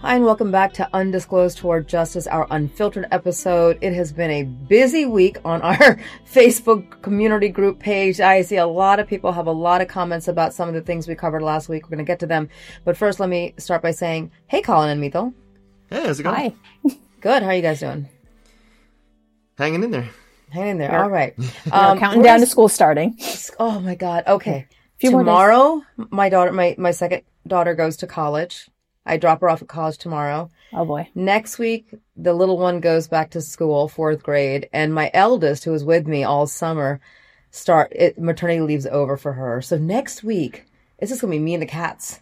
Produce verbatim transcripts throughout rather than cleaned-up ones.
Hi, and welcome back to Undisclosed Toward Justice, our unfiltered episode. It has been a busy week on our Facebook community group page. I see a lot of people have a lot of comments about some of the things we covered last week. We're going to get to them. But first, let me start by saying, hey, Colin and Mito. Hey, how's it going? Hi. Good. How are you guys doing? Hanging in there. Hanging in there. We're, All right. Um, counting down to school starting. Oh, my God. Okay. Few Tomorrow, my daughter, my, my second daughter goes to college. I drop her off at college tomorrow. Oh, boy. Next week, the little one goes back to school, fourth grade. And my eldest, who was with me all summer, start it, maternity leave's over for her. So next week, it's just going to be me and the cats.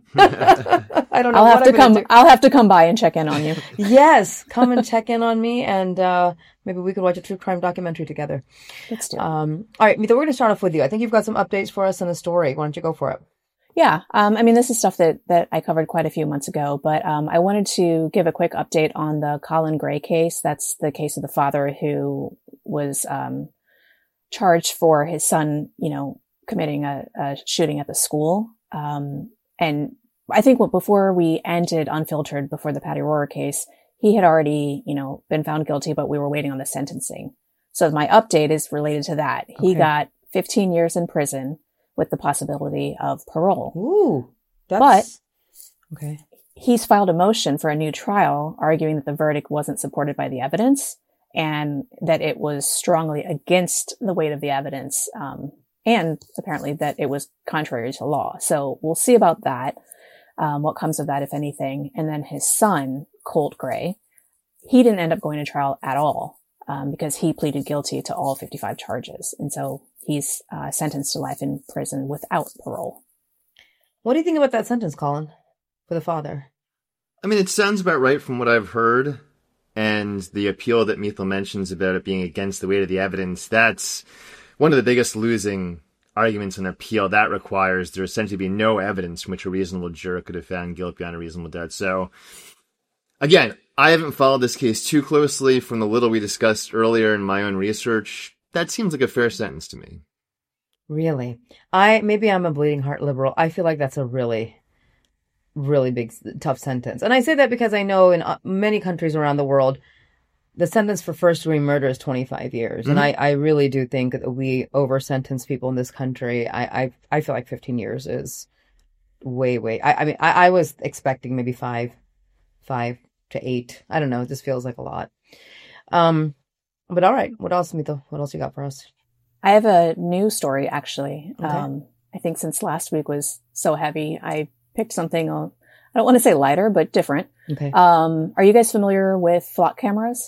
I don't know. I'll what have to I'm come. do. I'll have to come by and check in on you. Yes. Come and check in on me. And uh, maybe we could watch a true crime documentary together. Let's do it. Um, all right, Mita, we're going to start off with you. I think you've got some updates for us in a story. Why don't you go for it? Yeah. Um, I mean, this is stuff that, that I covered quite a few months ago, but um, I wanted to give a quick update on the Colin Gray case. That's the case of the father who was um, charged for his son, you know, committing a, a shooting at the school. Um, and I think what, before we ended Unfiltered, before the Patty Rohrer case, he had already, you know, been found guilty, but we were waiting on the sentencing. So my update is related to that. He Okay. got fifteen years in prison with the possibility of parole. Ooh. That's... But okay. He's filed a motion for a new trial, arguing that the verdict wasn't supported by the evidence and that it was strongly against the weight of the evidence, um, and apparently that it was contrary to law. So we'll see about that, um, what comes of that, if anything. And then his son, Colt Gray, he didn't end up going to trial at all, um, because he pleaded guilty to all fifty-five charges. And so he's uh, sentenced to life in prison without parole. What do you think about that sentence, Colin, for the father? I mean, it sounds about right from what I've heard. And the appeal that Mithil mentions about it being against the weight of the evidence, that's one of the biggest losing arguments in appeal. That requires there essentially be no evidence from which a reasonable juror could have found guilt beyond a reasonable doubt. So, again, I haven't followed this case too closely. From the little we discussed earlier in my own research, that seems like a fair sentence to me. Really? I, maybe I'm a bleeding heart liberal. I feel like that's a really, really big, tough sentence. And I say that because I know in uh, many countries around the world, the sentence for first degree murder is twenty-five years. Mm-hmm. And I, I really do think that we over sentence people in this country. I, I, I feel like fifteen years is way, way. I, I mean, I, I was expecting maybe five, five to eight. I don't know. It just feels like a lot. Um, But all right, what else, Mito? What else you got for us? I have a new story, actually. Okay. Um, I think since last week was so heavy, I picked something, uh, I don't want to say lighter, but different. Okay. Um, are you guys familiar with flock cameras?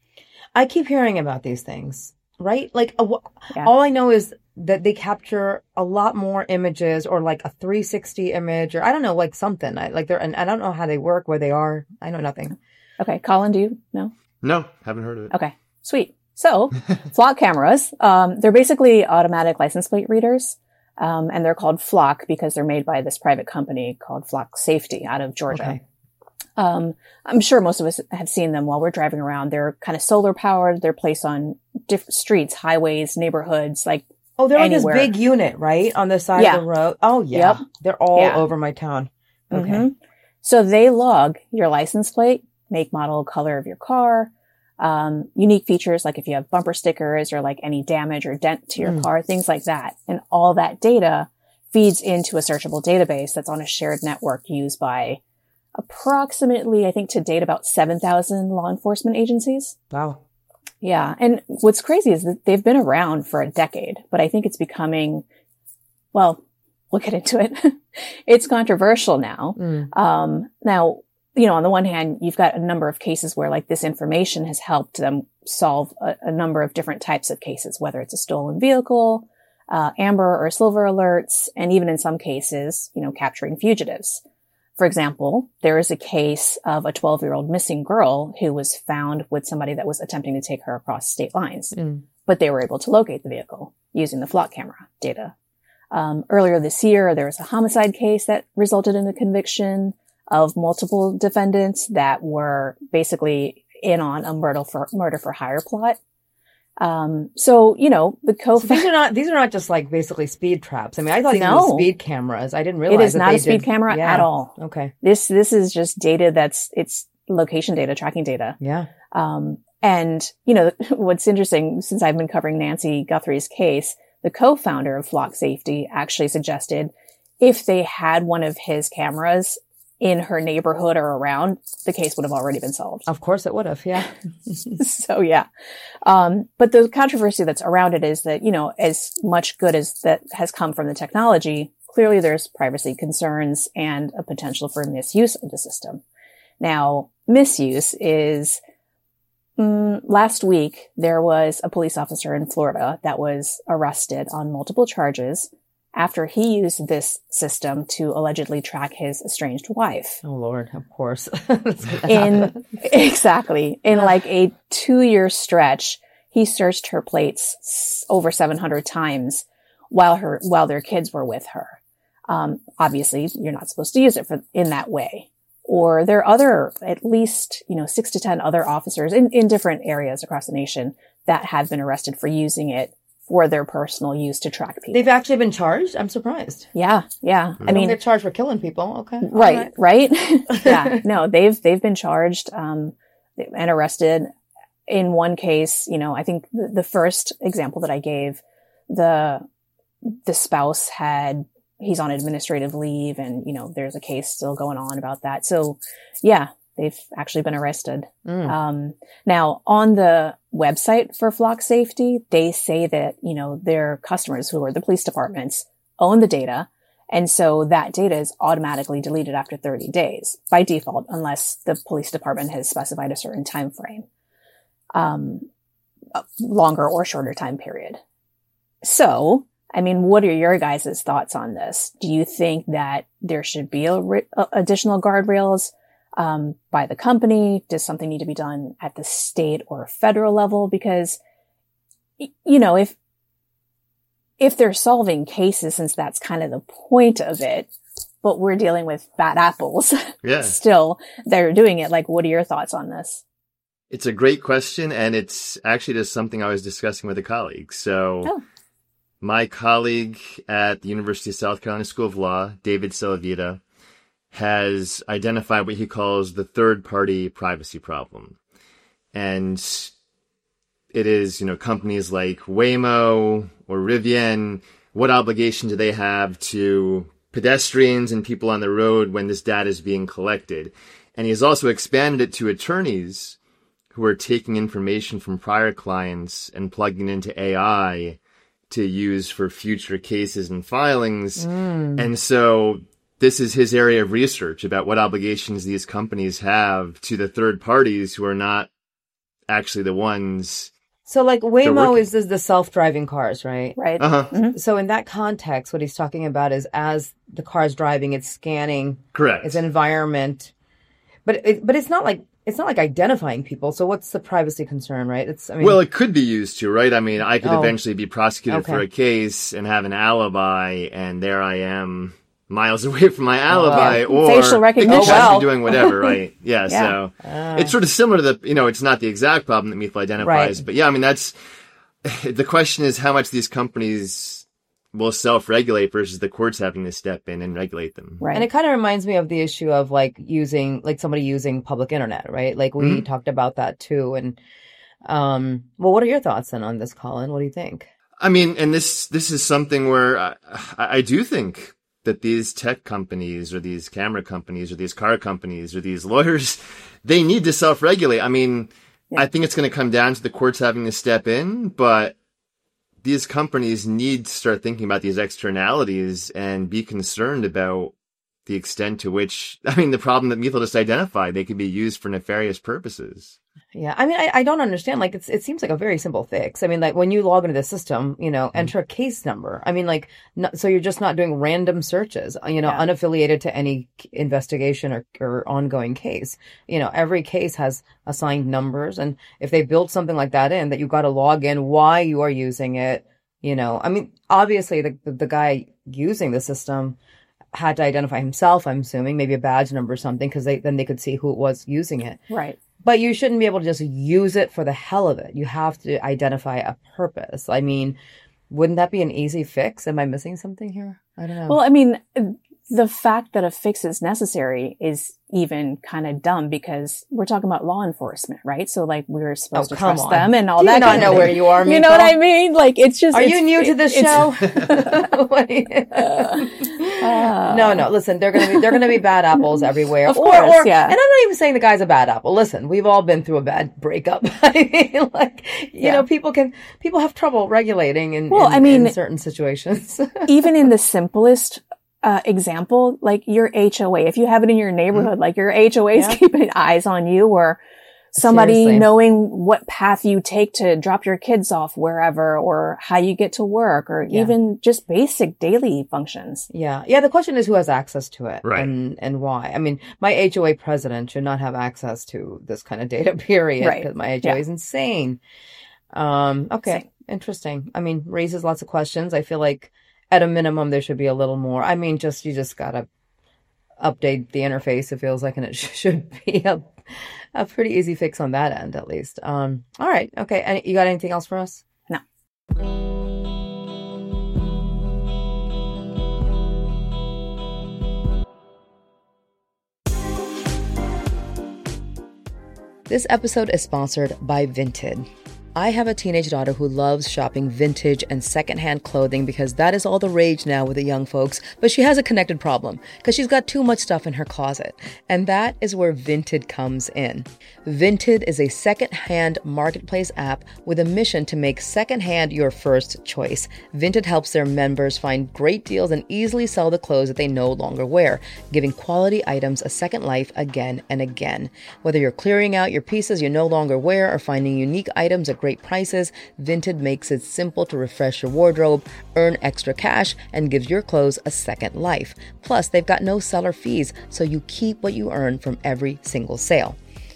I keep hearing about these things, right? Like, uh, Yeah. all I know is that they capture a lot more images, or like a three sixty image, or I don't know, like something. I, like they're, and I don't know how they work, where they are. I know nothing. Okay. Colin, do you know? No, haven't heard of it. Okay. Sweet. So, flock cameras, um, they're basically automatic license plate readers, um, and they're called Flock because they're made by this private company called Flock Safety out of Georgia. Okay. Um, I'm sure most of us have seen them while we're driving around. They're kind of solar powered. They're placed on different streets, highways, neighborhoods, like Oh, they're anywhere. like this big unit, right? On the side Yeah. of the road. Oh, yeah. Yep. They're all Yeah. over my town. Okay. Mhm. So they log your license plate, make, model, color of your car, um, unique features like if you have bumper stickers or like any damage or dent to your Mm. car, things like that. And all that data feeds into a searchable database that's on a shared network used by approximately, I think to date, about seven thousand law enforcement agencies. Wow. Yeah. And what's crazy is that they've been around for a decade, but I think it's becoming, well, we'll get into it. It's controversial now. Mm. Um, now, you know, on the one hand, you've got a number of cases where like this information has helped them solve a, a number of different types of cases, whether it's a stolen vehicle, uh, amber or silver alerts, and even in some cases, you know, capturing fugitives. For example, there is a case of a twelve year old missing girl who was found with somebody that was attempting to take her across state lines, Mm. but they were able to locate the vehicle using the flock camera data. Um, earlier this year, there was a homicide case that resulted in the conviction of multiple defendants that were basically in on a murder for murder for hire plot. Um, so, you know, the co So these are not these are not just like basically speed traps. I mean, I thought these No. were speed cameras. I didn't realize It is that not they a speed did- camera yeah. at all. Okay. This, this is just data that's, it's location data, tracking data. Yeah. Um, and, you know, what's interesting, since I've been covering Nancy Guthrie's case, the co-founder of Flock Safety actually suggested if they had one of his cameras in her neighborhood or around, the case would have already been solved. Of course it would have. Yeah. So yeah. Um, but the controversy that's around it is that, you know, as much good as that has come from the technology, clearly there's privacy concerns and a potential for misuse of the system. Now, misuse is, mm, last week, there was a police officer in Florida that was arrested on multiple charges after he used this system to allegedly track his estranged wife. Oh Lord, of course. In, exactly. In like a two year stretch, he searched her plates s- over seven hundred times while her, while their kids were with her. Um, obviously you're not supposed to use it for, in that way. Or there are other, at least, you know, six to ten other officers in, in different areas across the nation that have been arrested for using it for their personal use to track people. They've actually been charged? I'm surprised. Yeah. Yeah. I I mean, mean, they're charged for killing people. Okay. All right, right. Yeah. No, they've, they've been charged, um, and arrested. In one case, you know, I think the, the first example that I gave, the, the spouse had, he's on administrative leave and, you know, there's a case still going on about that. So yeah, they've actually been arrested. Mm. Um, now on the website for Flock Safety, they say that, you know, their customers, who are the police departments, own the data. And so that data is automatically deleted after thirty days by default, unless the police department has specified a certain time frame, um, a longer or shorter time period. So, I mean, what are your guys' thoughts on this? Do you think that there should be a ri- a- additional guardrails um, by the company? Does something need to be done at the state or federal level? Because, y- you know, if if they're solving cases, since that's kind of the point of it, but we're dealing with bad apples, Yeah. still, they're doing it. Like, what are your thoughts on this? It's a great question, and it's actually just something I was discussing with a colleague. So Oh. my colleague at the University of South Carolina School of Law, David Salavita, has identified what he calls the third-party privacy problem. And it is, you know, companies like Waymo or Rivian, what obligation do they have to pedestrians and people on the road when this data is being collected? And he has also expanded it to attorneys who are taking information from prior clients and plugging it into A I to use for future cases and filings. Mm. And so this is his area of research about what obligations these companies have to the third parties who are not actually the ones. So like Waymo working. is, is the self-driving cars, right? Right. Uh-huh. So in that context, what he's talking about is as the car's driving, it's scanning Correct. its environment. But it, but it's not like it's not like identifying people. So what's the privacy concern, right? It's I mean, Well, it could be used to, right? I mean, I could Oh. eventually be prosecuted Okay. for a case and have an alibi, and there I am miles away from my alibi, Yeah. or Facial recognition. they could just Oh, well. be doing whatever, right? Yeah, Yeah. so Ah. it's sort of similar to the, you know, it's not the exact problem that Methil identifies, Right. but yeah, I mean, that's, the question is how much these companies will self-regulate versus the courts having to step in and regulate them. Right. And it kind of reminds me of the issue of like using, like somebody using public internet, right? Like we Mhm. talked about that too. And, um, well, what are your thoughts then on this, Colin? What do you think? I mean, and this, this is something where I, I do think that these tech companies or these camera companies or these car companies or these lawyers, they need to self-regulate. I mean, Yeah. I think it's going to come down to the courts having to step in, but these companies need to start thinking about these externalities and be concerned about the extent to which, I mean, the problem that Methil just identified, they could be used for nefarious purposes. Yeah. I mean, I, I don't understand. Like, it's, it seems like a very simple fix. I mean, like when you log into the system, you know, enter a case number. I mean, like, no, so you're just not doing random searches, you know, Yeah. unaffiliated to any investigation or, or ongoing case. You know, every case has assigned numbers. And if they build something like that in, that you've got to log in why you are using it, you know, I mean, obviously the, the, the guy using the system had to identify himself, I'm assuming, maybe a badge number or something, because they, then they could see who it was using it. right. But you shouldn't be able to just use it for the hell of it. You have to identify a purpose. I mean, wouldn't that be an easy fix? Am I missing something here? I don't know. Well, I mean, the fact that a fix is necessary is even kind of dumb because we're talking about law enforcement, right? So like we're supposed Oh, to come trust on. them and all Do you that. not kind know of thing. where you are, You know Miko? what I mean? Like it's just. Are it's- you new to this it's- show? What do you- no, no. Listen, they're gonna be they're gonna be bad apples everywhere. Of or, course, or, yeah. And I'm not even saying the guy's a bad apple. Listen, we've all been through a bad breakup. I mean, like you Yeah. know, people can people have trouble regulating in, Well, in, I mean- in certain situations. Even in the simplest uh, example, like your H O A, if you have it in your neighborhood, like your H O A is Yeah. keeping eyes on you, or somebody Seriously. knowing what path you take to drop your kids off wherever, or how you get to work, or Yeah. even just basic daily functions. Yeah. Yeah. The question is who has access to it Right. and, and why. I mean, my H O A president should not have access to this kind of data, period, Right. because my H O A Yeah. is insane. Um, okay. Same. Interesting. I mean, raises lots of questions. I feel like at a minimum, there should be a little more. I mean, just, you just gotta update the interface, it feels like, and it sh- should be a, a pretty easy fix on that end, at least. Um, all right. Okay. And you got anything else for us? No. This episode is sponsored by Vinted. I have a teenage daughter who loves shopping vintage and secondhand clothing because that is all the rage now with the young folks, but she has a connected problem because she's got too much stuff in her closet. And that is where Vinted comes in. Vinted is a secondhand marketplace app with a mission to make secondhand your first choice. Vinted helps their members find great deals and easily sell the clothes that they no longer wear, giving quality items a second life again and again. Whether you're clearing out your pieces you no longer wear or finding unique items at great prices, Vinted makes it simple to refresh your wardrobe, earn extra cash, and gives your clothes a second life. Plus, they've got no seller fees, so you keep what you earn from every single sale.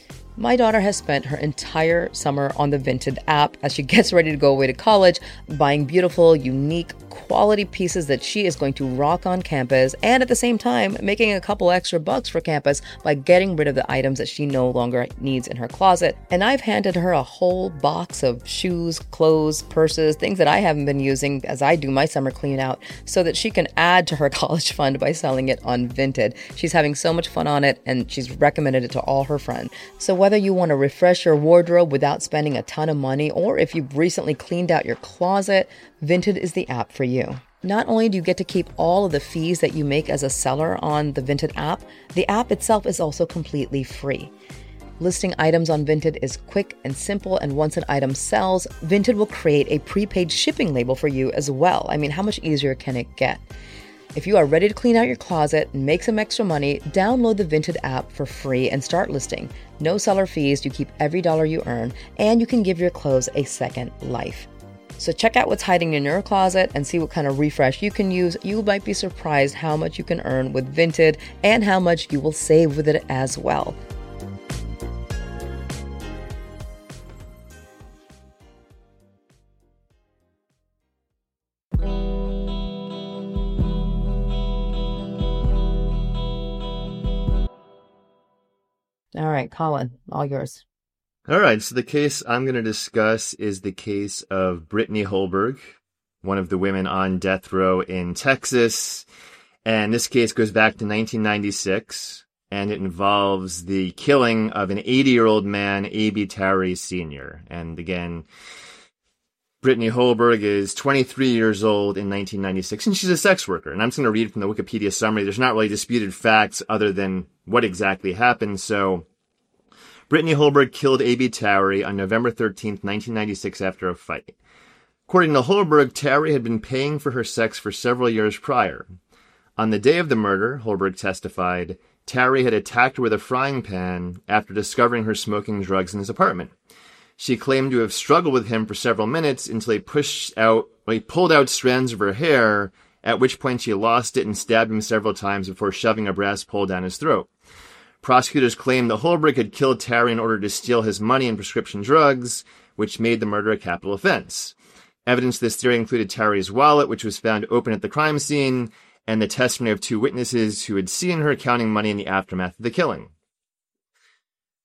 My daughter has spent her entire summer on the Vinted app as she gets ready to go away to college, buying beautiful, unique, quality pieces that she is going to rock on campus, and at the same time, making a couple extra bucks for campus by getting rid of the items that she no longer needs in her closet. And I've handed her a whole box of shoes, clothes, purses, things that I haven't been using as I do my summer clean out, so that she can add to her college fund by selling it on Vinted. She's having so much fun on it, and she's recommended it to all her friends. So whether you want to refresh your wardrobe without spending a ton of money, or if you've recently cleaned out your closet, Vinted is the app for you. Not only do you get to keep all of the fees that you make as a seller on the Vinted app, the app itself is also completely free. Listing items on Vinted is quick and simple, and once an item sells, Vinted will create a prepaid shipping label for you as well. I mean, how much easier can it get? If you are ready to clean out your closet and make some extra money, download the Vinted app for free and start listing. No seller fees, you keep every dollar you earn, and you can give your clothes a second life. So check out what's hiding in your closet and see what kind of refresh you can use. You might be surprised how much you can earn with Vinted and how much you will save with it as well. All right, Colin, all yours. All right, so the case I'm going to discuss is the case of Brittany Holberg, one of the women on death row in Texas. And this case goes back to nineteen ninety-six, and it involves the killing of an eighty-year-old man, Aby Towry Senior And again, Brittany Holberg is twenty-three years old in nineteen ninety-six, and she's a sex worker. And I'm just going to read from the Wikipedia summary. There's not really disputed facts other than what exactly happened. So Brittany Holberg killed Aby Towry on November thirteenth, nineteen ninety-six after a fight. According to Holberg, Towry had been paying for her sex for several years prior. On the day of the murder, Holberg testified, Towry had attacked her with a frying pan after discovering her smoking drugs in his apartment. She claimed to have struggled with him for several minutes until he pushed out, well, he pulled out strands of her hair, at which point she lost it and stabbed him several times before shoving a brass pole down his throat. Prosecutors claimed that Holberg had killed Towry in order to steal his money and prescription drugs, which made the murder a capital offense. Evidence to this theory included Towry's wallet, which was found open at the crime scene, and the testimony of two witnesses who had seen her counting money in the aftermath of the killing.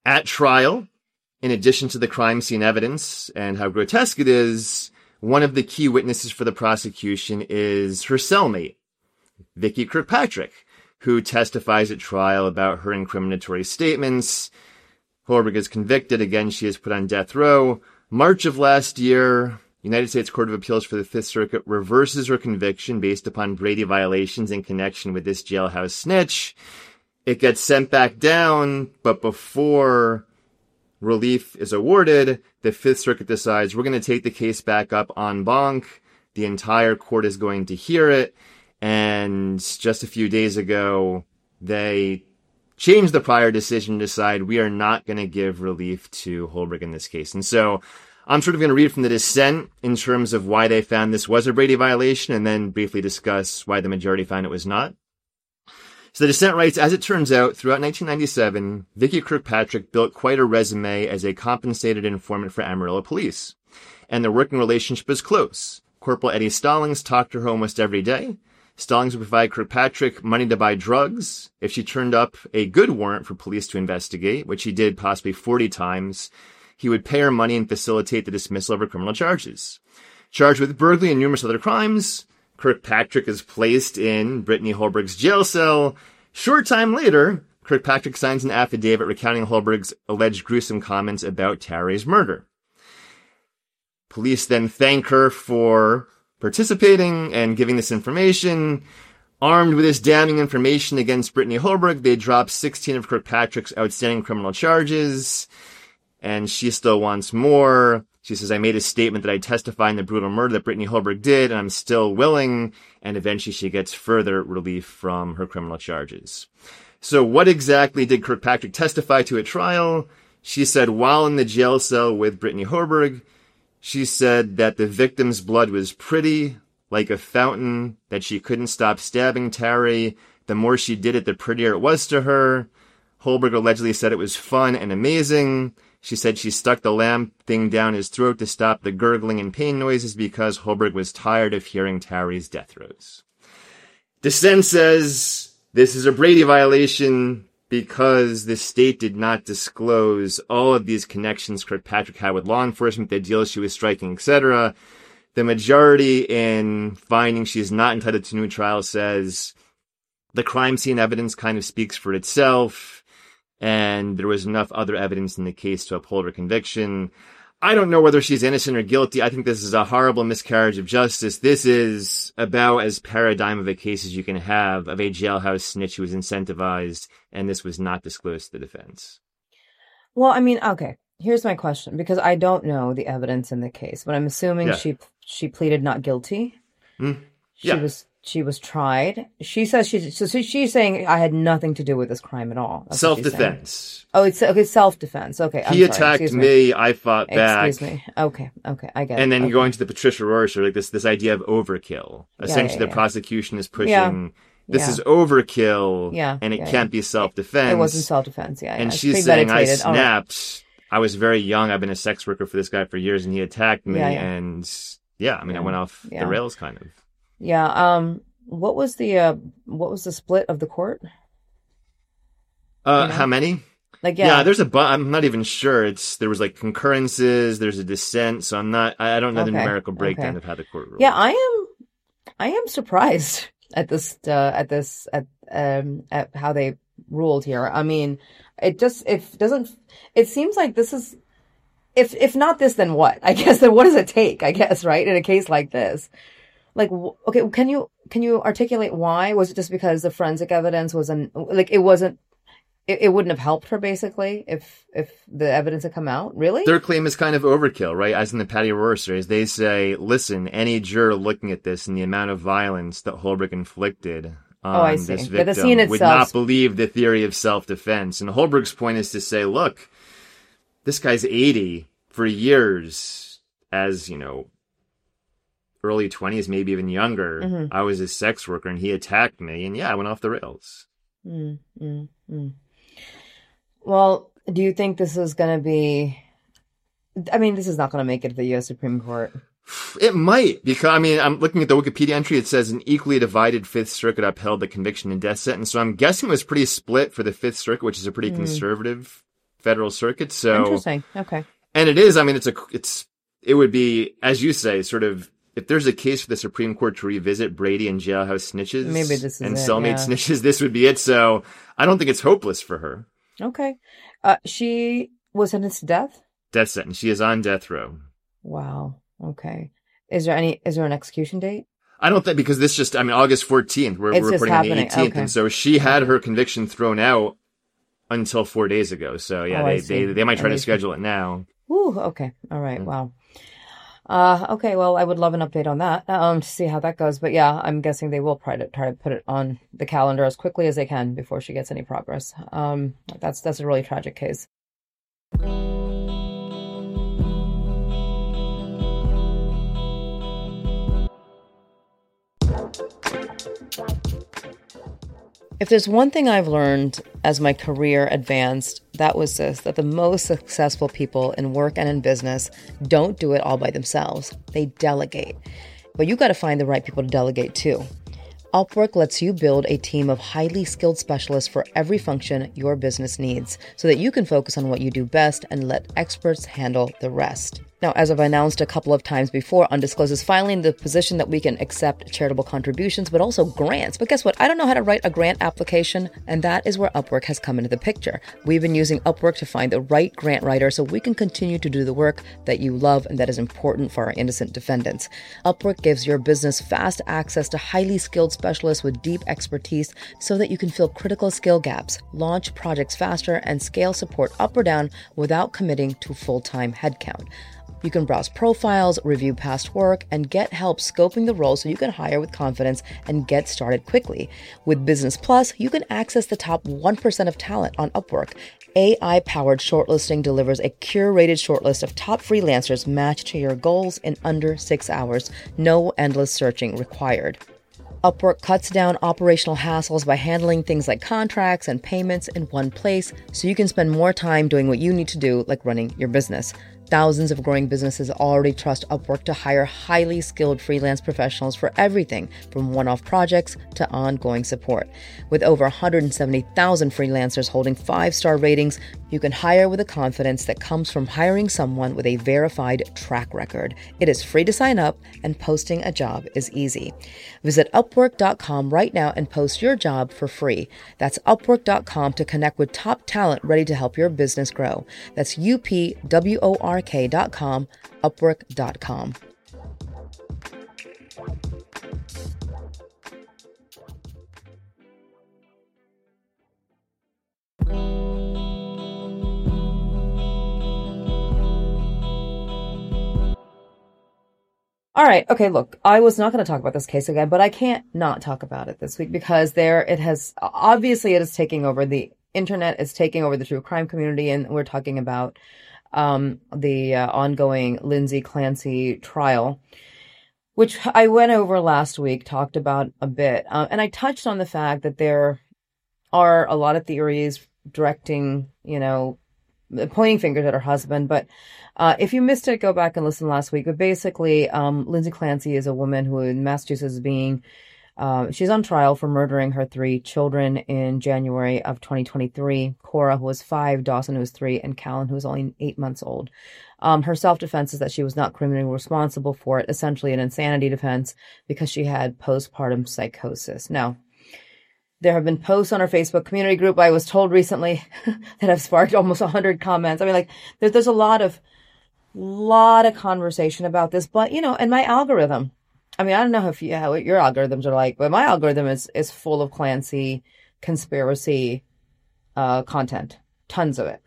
At trial, in addition to the crime scene evidence and how grotesque it is, one of the key witnesses for the prosecution is her cellmate, Vicky Kirkpatrick, who testifies at trial about her incriminatory statements. Holbrook is convicted. Again, she is put on death row. March of last year, United States Court of Appeals for the Fifth Circuit reverses her conviction based upon Brady violations in connection with this jailhouse snitch. It gets sent back down, but before relief is awarded, the Fifth Circuit decides we're going to take the case back up en banc. The entire court is going to hear it. And just a few days ago, they changed the prior decision to decide we are not going to give relief to Holbrook in this case. And so I'm sort of going to read from the dissent in terms of why they found this was a Brady violation and then briefly discuss why the majority found it was not. So the dissent writes, as it turns out, throughout nineteen ninety-seven, Vicky Kirkpatrick built quite a resume as a compensated informant for Amarillo police. And their working relationship is close. Corporal Eddie Stallings talked to her almost every day. Stallings would provide Kirkpatrick money to buy drugs. If she turned up a good warrant for police to investigate, which he did possibly forty times, he would pay her money and facilitate the dismissal of her criminal charges. Charged with burglary and numerous other crimes, Kirkpatrick is placed in Brittany Holbrook's jail cell. Short time later, Kirkpatrick signs an affidavit recounting Holbrook's alleged gruesome comments about Tarry's murder. Police then thank her for participating and giving this information. Armed with this damning information against Brittany Holbrook, they drop sixteen of Kirkpatrick's outstanding criminal charges, and she still wants more. She says, I made a statement that I testify in the brutal murder that Brittany Holbrook did, and I'm still willing. And eventually she gets further relief from her criminal charges. So what exactly did Kirkpatrick testify to at trial? She said, while in the jail cell with Brittany Holbrook, she said that the victim's blood was pretty, like a fountain, that she couldn't stop stabbing Tarry. The more she did it, the prettier it was to her. Holbrook allegedly said it was fun and amazing. She said she stuck the lamp thing down his throat to stop the gurgling and pain noises because Holbrook was tired of hearing Tarry's death throes. Dissent says this is a Brady violation because the state did not disclose all of these connections Kirkpatrick had with law enforcement, the deals she was striking, et cetera. The majority in finding she is not entitled to new trial says the crime scene evidence kind of speaks for itself, and there was enough other evidence in the case to uphold her conviction. I don't know whether she's innocent or guilty. I think this is a horrible miscarriage of justice. This is about as paradigm of a case as you can have of a jailhouse snitch who was incentivized, and this was not disclosed to the defense. Well, I mean, okay, here's my question, because I don't know the evidence in the case, but I'm assuming Yeah. she she pleaded not guilty. Mm. She Yeah. was she was tried. She says she's so she's saying I had nothing to do with this crime at all. That's what she's saying. Self-defense. Oh, it's okay. Self-defense. Okay, I'm He sorry. attacked Excuse me, I fought back. Excuse me. Okay, okay, I get it. And then okay. going to the Patricia Rorschach, like this, this idea of overkill. Yeah, Essentially, yeah, the yeah. prosecution is pushing, Yeah, this yeah. is overkill, Yeah, and it yeah, can't be self-defense. It wasn't self-defense. Yeah, yeah. And It's she's saying, I premeditated. All right. snapped. I was very young. I've been a sex worker for this guy for years, and he attacked me. Yeah, yeah. And yeah, I mean, Yeah, I went off yeah. the rails, kind of. Yeah. Um. What was the uh? What was the split of the court? Uh, You know? how many? Like, Yeah, yeah. there's a bu- I'm not even sure. It's there was like concurrences. There's a dissent. So I'm not. I I don't know the Okay, numerical breakdown okay. of how the court ruled. Yeah, I am. I am surprised at this. Uh, at this. At um. At how they ruled here. I mean, it just. If doesn't. It seems like this is. If if not this, then what? I guess then what does it take? I guess right in a case like this. Like, wh- okay, can you can you articulate why? Was it just because the forensic evidence wasn't like it wasn't? It, it wouldn't have helped her basically if if the evidence had come out. Really? Their claim is kind of overkill, right? As in the Patty O'Rourke series, they say, listen, any juror looking at this and the amount of violence that Holbrook inflicted on Oh, I see. this Yeah, the victim scene would itself- not believe the theory of self-defense. And Holbrook's point is to say, look, this guy's eighty for years as, you know, early twenties, maybe even younger. Mhm. I was a sex worker and he attacked me. And yeah, I went off the rails. Mm, mm, mm. Well, do you think this is going to be? I mean, this is not going to make it to the U S Supreme Court. It might, because, I mean, I'm looking at the Wikipedia entry. It says an equally divided Fifth Circuit upheld the conviction and death sentence. So I'm guessing it was pretty split for the Fifth Circuit, which is a pretty Mm. conservative federal circuit. So interesting. Okay. And it is, I mean, it's a, it's, it would be, as you say, sort of, if there's a case for the Supreme Court to revisit Brady and jailhouse snitches Maybe this is and it, cellmate yeah. snitches, this would be it. So I don't think it's hopeless for her. Okay. Uh, she was sentenced to death? Death sentence. She is on death row. Wow. Okay. Is there any, is there an execution date? I don't think, because this just, I mean, August fourteenth, we're, It's we're just recording on the happening. eighteenth. Okay. And so she had her conviction thrown out until four days ago. So yeah, Oh, I they, see. they, they might try At to least- schedule it now. Ooh, okay. All right. Mm. Wow. Uh, okay. Well, I would love an update on that, um, to see how that goes. But yeah, I'm guessing they will try to try to put it on the calendar as quickly as they can before she gets any progress. Um, that's, that's a really tragic case. If there's one thing I've learned as my career advanced, that was this, that the most successful people in work and in business don't do it all by themselves. They delegate. But you got to find the right people to delegate to. Upwork lets you build a team of highly skilled specialists for every function your business needs so that you can focus on what you do best and let experts handle the rest. Now, as I've announced a couple of times before, Undisclosed is finally in the position that we can accept charitable contributions, but also grants. But guess what? I don't know how to write a grant application, and that is where Upwork has come into the picture. We've been using Upwork to find the right grant writer so we can continue to do the work that you love and that is important for our innocent defendants. Upwork gives your business fast access to highly skilled specialists with deep expertise so that you can fill critical skill gaps, launch projects faster, and scale support up or down without committing to full-time headcount. You can browse profiles, review past work, and get help scoping the role so you can hire with confidence and get started quickly. With Business Plus, you can access the top one percent of talent on Upwork. A I-powered shortlisting delivers a curated shortlist of top freelancers matched to your goals in under six hours. No endless searching required. Upwork cuts down operational hassles by handling things like contracts and payments in one place so you can spend more time doing what you need to do, like running your business. Thousands of growing businesses already trust Upwork to hire highly skilled freelance professionals for everything from one-off projects to ongoing support. With over one hundred seventy thousand freelancers holding five-star ratings, you can hire with the confidence that comes from hiring someone with a verified track record. It is free to sign up, and posting a job is easy. Visit upwork dot com right now and post your job for free. That's upwork dot com to connect with top talent ready to help your business grow. That's U P W O R K dot com, upwork dot com. All right. Okay. Look, I was not going to talk about this case again, but I can't not talk about it this week because there, it has, obviously it is taking over the internet, it's taking over the true crime community. And we're talking about, um, the uh, ongoing Lindsay Clancy trial, which I went over last week, talked about a bit. Uh, and I touched on the fact that there are a lot of theories directing, you know, pointing fingers at her husband. But uh, if you missed it, go back and listen last week. But basically, um, Lindsay Clancy is a woman who in Massachusetts is being, uh, she's on trial for murdering her three children in January of twenty twenty-three. Cora, who was five, Dawson, who was three, and Callan, who was only eight months old. Um, her self-defense is that she was not criminally responsible for it, essentially an insanity defense, because she had postpartum psychosis. Now, there have been posts on our Facebook community group, I was told recently, that have sparked almost one hundred comments. I mean, like, there, there's a lot of, lot of conversation about this, but, you know, and my algorithm, I mean, I don't know if you, how your algorithms are like, but my algorithm is, is full of Clancy conspiracy, uh, content. Tons of it.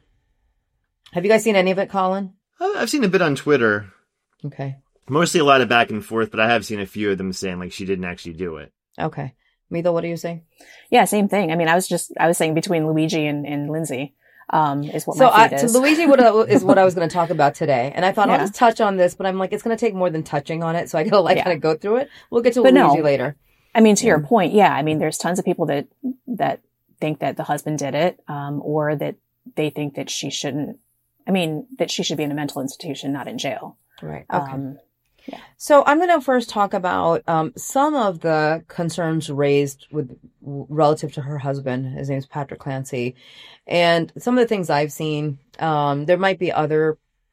Have you guys seen any of it, Colin? I've seen a bit on Twitter. Okay. Mostly a lot of back and forth, but I have seen a few of them saying, like, she didn't actually do it. Okay. Mito, what do you say? Yeah, same thing. I mean, I was just, I was saying between Luigi and, and Lindsay, um, is what so my feed I, is. So Luigi what, is what I was going to talk about today. And I thought Yeah. I'll just touch on this, but I'm like, it's going to take more than touching on it. So I got to like Yeah. kind of go through it. We'll get to But Luigi no. later. I mean, to Yeah. your point, yeah. I mean, there's tons of people that, that think that the husband did it, um, or that they think that she shouldn't, I mean, that she should be in a mental institution, not in jail. Right. Okay. Um, Yeah. So I'm going to first talk about um, some of the concerns raised with relative to her husband. His name's Patrick Clancy. And some of the things I've seen, um, there might be other,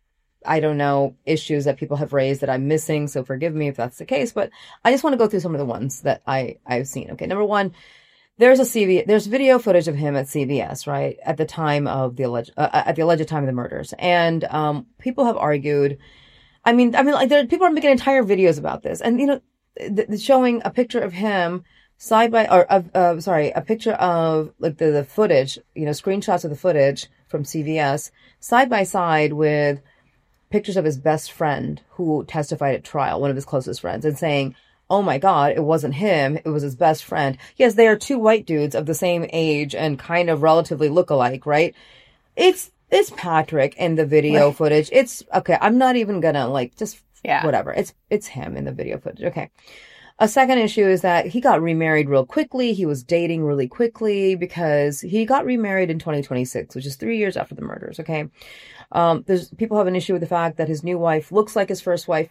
I don't know, issues that people have raised that I'm missing. So forgive me if that's the case, but I just want to go through some of the ones that I, I've seen. Okay. Number one, there's a C V, there's video footage of him at C V S, right? At the time of the alleged, uh, at the alleged time of the murders. And, um, people have argued, I mean, I mean, like there, people are making entire videos about this, and you know, th- th- showing a picture of him side by, or of, uh, sorry, a picture of like the, the footage, you know, screenshots of the footage from C V S side by side with pictures of his best friend who testified at trial, one of his closest friends, and saying, "Oh my God, it wasn't him; it was his best friend." Yes, they are two white dudes of the same age and kind of relatively look alike, right? It's It's Patrick in the video right. footage. It's okay. I'm not even gonna like just yeah. whatever. It's it's him in the video footage. Okay. A second issue is that he got remarried real quickly. He was dating really quickly because he got remarried in twenty twenty-six, which is three years after the murders. Okay. Um, there's people have an issue with the fact that his new wife looks like his first wife.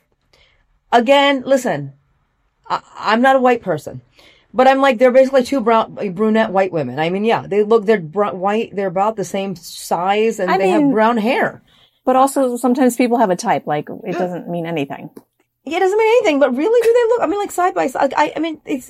Again, listen, I, I'm not a white person. But I'm like, they're basically two brown, brunette white women. I mean, yeah, they look, they're br- white, they're about the same size, and I they mean, have brown hair. But also, sometimes people have a type, like, it yeah. doesn't mean anything. Yeah, it doesn't mean anything, but really, do they look, I mean, like, side by side, I, I mean, it's,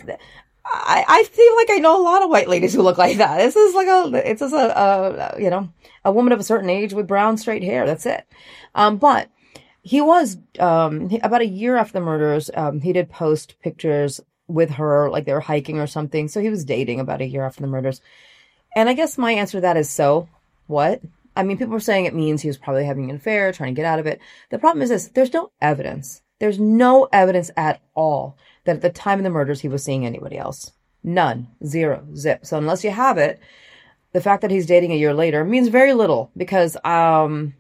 I, I feel like I know a lot of white ladies who look like that. This is like a, it's just a, a, you know, a woman of a certain age with brown, straight hair, that's it. Um, but he was, um, he, about a year after the murders, um, he did post pictures with her, like they were hiking or something. So he was dating about a year after the murders. And I guess my answer to that is, so what? I mean, people were saying it means he was probably having an affair, trying to get out of it. The problem is this, there's no evidence. There's no evidence at all that at the time of the murders he was seeing anybody else. None. Zero. Zip. So unless you have it, the fact that he's dating a year later means very little because, um,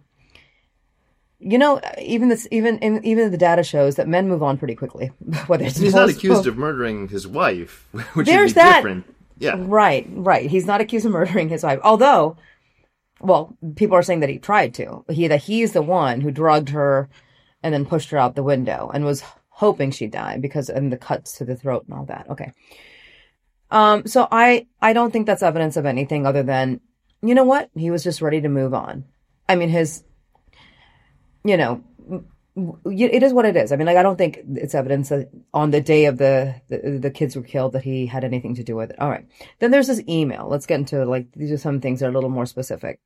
you know, even this, even even the data shows that men move on pretty quickly. Whether it's he's not accused of murdering his wife, which There's would be that. different. Yeah, right, right. He's not accused of murdering his wife, although, well, people are saying that he tried to. He that he's the one who drugged her and then pushed her out the window and was hoping she'd die because and the cuts to the throat and all that. Okay. Um. So I I don't think that's evidence of anything other than, you know what, he was just ready to move on. I mean, his. You know, it is what it is. I mean, like, I don't think it's evidence that on the day of the, the, the kids were killed that he had anything to do with it. All right. Then there's this email. Let's get into, like, these are some things that are a little more specific.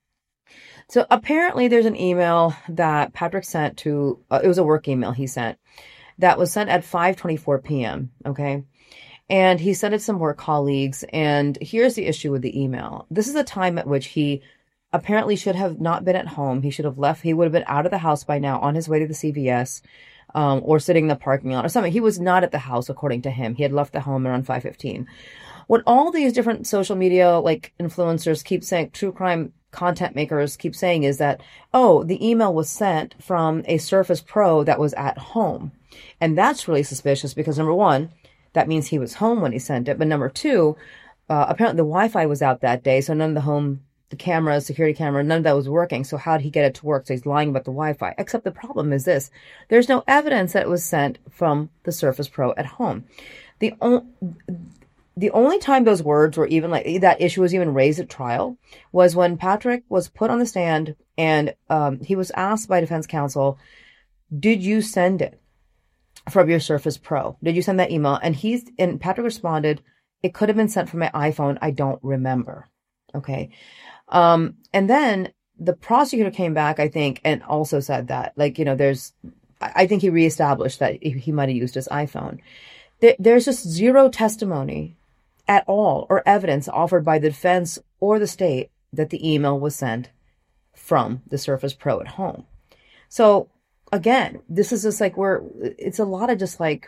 So apparently there's an email that Patrick sent to, uh, it was a work email he sent that was sent at five twenty-four p.m. Okay. And he sent it to some work colleagues. And here's the issue with the email. This is the time at which he apparently should have not been at home. He should have left. He would have been out of the house by now on his way to the C V S, um, or sitting in the parking lot or something. He was not at the house, according to him. He had left the home around five fifteen. What all these different social media, like influencers keep saying, true crime content makers keep saying is that, oh, the email was sent from a Surface Pro that was at home. And that's really suspicious because number one, that means he was home when he sent it. But number two, uh, apparently the Wi-Fi was out that day. So none of the home the camera, security camera, none of that was working. So how did he get it to work? So he's lying about the Wi-Fi. Except the problem is this. There's no evidence that it was sent from the Surface Pro at home. The, o- the only time those words were even like, that issue was even raised at trial was when Patrick was put on the stand and um, he was asked by defense counsel, did you send it from your Surface Pro? Did you send that email? And he's, and Patrick responded, it could have been sent from my iPhone. I don't remember. Okay. Um, and then the prosecutor came back, I think, and also said that, like, you know, there's, I think he reestablished that he might have used his iPhone. There, there's just zero testimony at all or evidence offered by the defense or the state that the email was sent from the Surface Pro at home. So again, this is just like we're, it's a lot of just like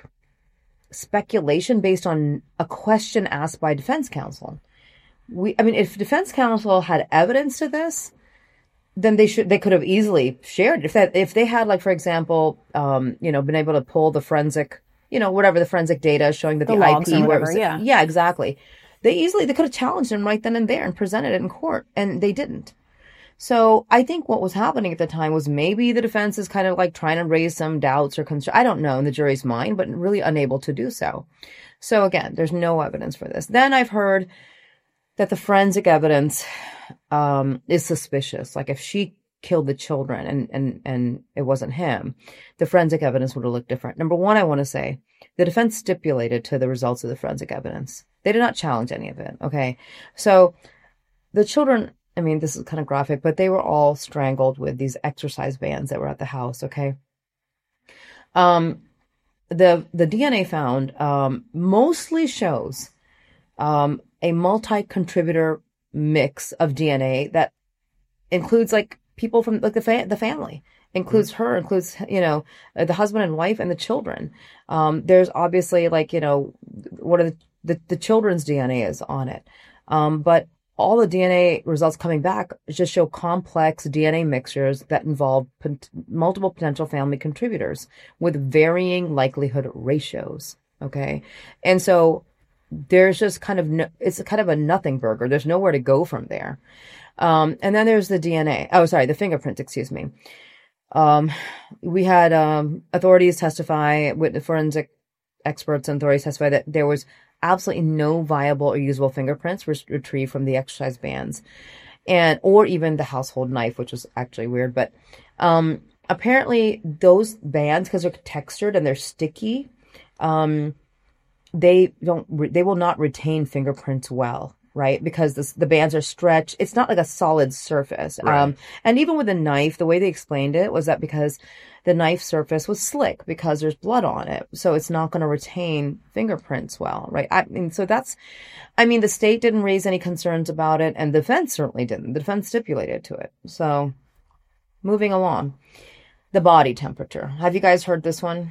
speculation based on a question asked by defense counsel. We, I mean, if defense counsel had evidence to this, then they should, they could have easily shared it. If that, if they had, like, for example, um, you know, been able to pull the forensic, you know, whatever the forensic data showing that the, the I P, whatever, was, yeah, yeah, exactly. They easily, they could have challenged him right then and there and presented it in court, and they didn't. So I think what was happening at the time was maybe the defense is kind of like trying to raise some doubts or concern. I don't know in the jury's mind, but really unable to do so. So again, there's no evidence for this. Then I've heard that the forensic evidence um, is suspicious. Like if she killed the children and, and, and it wasn't him, the forensic evidence would have looked different. Number one, I want to say the defense stipulated to the results of the forensic evidence. They did not challenge any of it. Okay. So the children, I mean, this is kind of graphic, but they were all strangled with these exercise bands that were at the house. Okay. Um, the, the D N A found, um, mostly shows, um, a multi-contributor mix of D N A that includes like people from like the fa- the family, includes mm-hmm. her, includes, you know, the husband and wife and the children. Um, there's obviously like, you know, what are the, the, the children's D N A is on it. Um, but all the D N A results coming back just show complex D N A mixtures that involve p- multiple potential family contributors with varying likelihood ratios. Okay. And so there's just kind of, no, it's kind of a nothing burger. There's nowhere to go from there. Um, and then there's the D N A. Oh, sorry, the fingerprints, excuse me. Um, we had, um, authorities testify, with forensic experts and authorities testify that there was absolutely no viable or usable fingerprints re- retrieved from the exercise bands and, or even the household knife, which was actually weird. But, um, apparently those bands, because they're textured and they're sticky, um, they don't, re- they will not retain fingerprints well, right? Because this, the bands are stretched. It's not like a solid surface. Right. Um, and even with a knife, the way they explained it was that because the knife surface was slick because there's blood on it. So it's not going to retain fingerprints well, right? I mean, so that's, I mean, the state didn't raise any concerns about it and the defense certainly didn't. The defense stipulated to it. So moving along, the body temperature. Have you guys heard this one?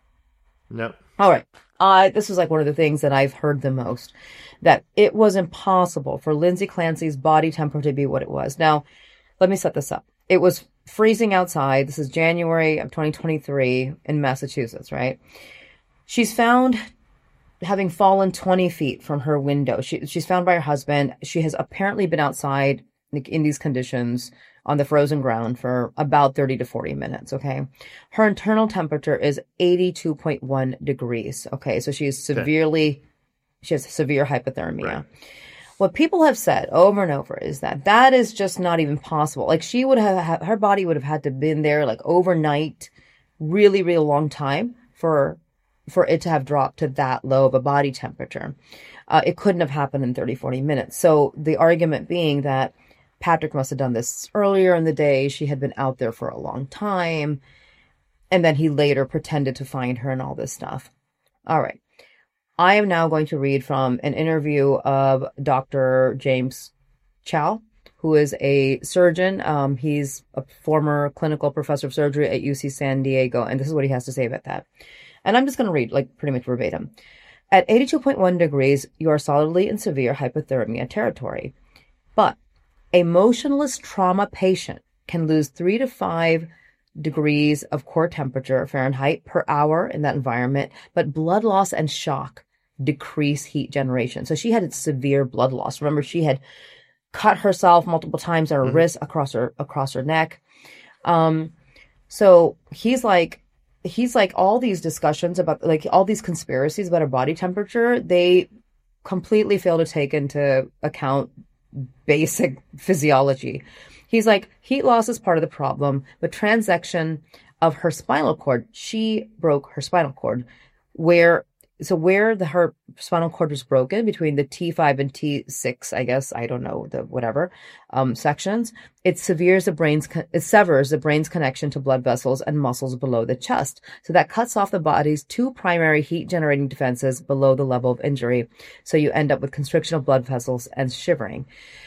No. All right. Uh, this was like one of the things that I've heard the most, that it was impossible for Lindsay Clancy's body temperature to be what it was. Now, let me set this up. It was freezing outside. This is January of twenty twenty-three in Massachusetts, right? She's found having fallen twenty feet from her window. She, she's found by her husband. She has apparently been outside in these conditions on the frozen ground for about thirty to forty minutes, okay? Her internal temperature is eighty-two point one degrees, okay? So she is severely, okay. She has severe hypothermia. Right. What people have said over and over is that that is just not even possible. Like she would have, her body would have had to been there like overnight, really, really long time for, for it to have dropped to that low of a body temperature. Uh, it couldn't have happened in thirty, forty minutes. So the argument being that Patrick must have done this earlier in the day. She had been out there for a long time. And then he later pretended to find her and all this stuff. All right. I am now going to read from an interview of Doctor James Chow, who is a surgeon. Um, he's a former clinical professor of surgery at U C San Diego. And this is what he has to say about that. And I'm just going to read like pretty much verbatim. At eighty-two point one degrees, you are solidly in severe hypothermia territory. But a motionless trauma patient can lose three to five degrees of core temperature Fahrenheit per hour in that environment, but blood loss and shock decrease heat generation. So she had severe blood loss. Remember, she had cut herself multiple times on her mm-hmm. wrist, across her across her neck. Um, so he's like, he's like all these discussions about like all these conspiracies about her body temperature, they completely fail to take into account basic physiology. He's like, heat loss is part of the problem, but transection of her spinal cord, she broke her spinal cord where, so where the, her spinal cord was broken between the T five and T six, I guess, I don't know, the whatever, um, sections, it severs the brain's, it severs the brain's connection to blood vessels and muscles below the chest. So that cuts off the body's two primary heat generating defenses below the level of injury. So you end up with constriction of blood vessels and shivering.